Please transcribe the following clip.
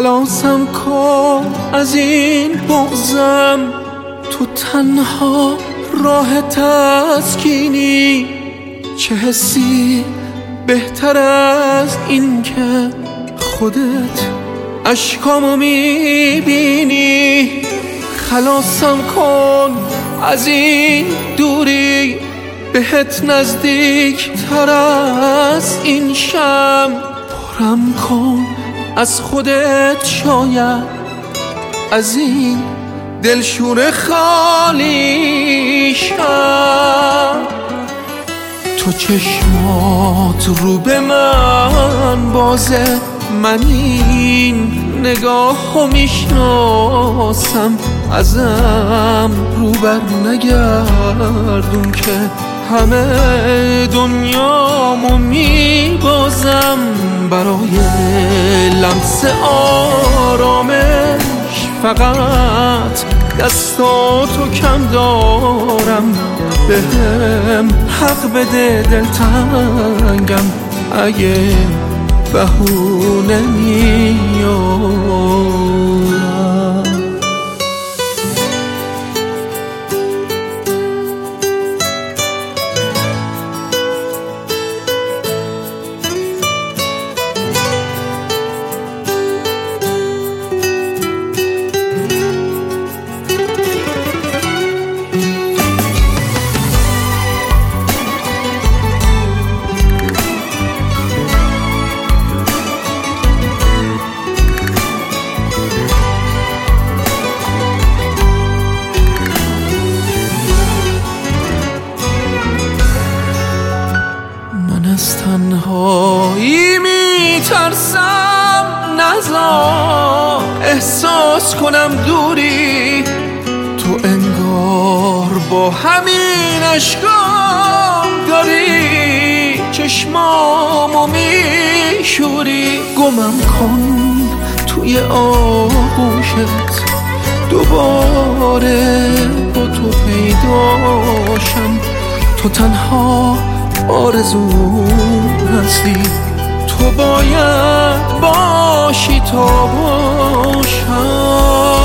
خلاصم کن از این بغضم، تو تنها راه تسکینی. چه حسی بهتر از این که خودت اشکامو میبینی. خلاصم کن از این دوری، بهت نزدیک تر از این شم. پرم کن از خودت، شاید از این دلشور خالی شم. تو چشمات رو به من بازه، من این نگاهو میشناسم. ازم رو بر نگردون که همه دنیامو میبازم. برای لمس آرامش فقط دستاتو کم دارم. بهم حق بده دلتنگم اگه بهونه میارم. از تنهایی میترسم، نذار احساس کنم دوری. تو انگار با همین اشکام داری چشمامو میشوری. گمم کن توی آغوشت، دوباره با تو پیداشم. تو تنها آرزوم هستی، تو باید باشی تا باشم.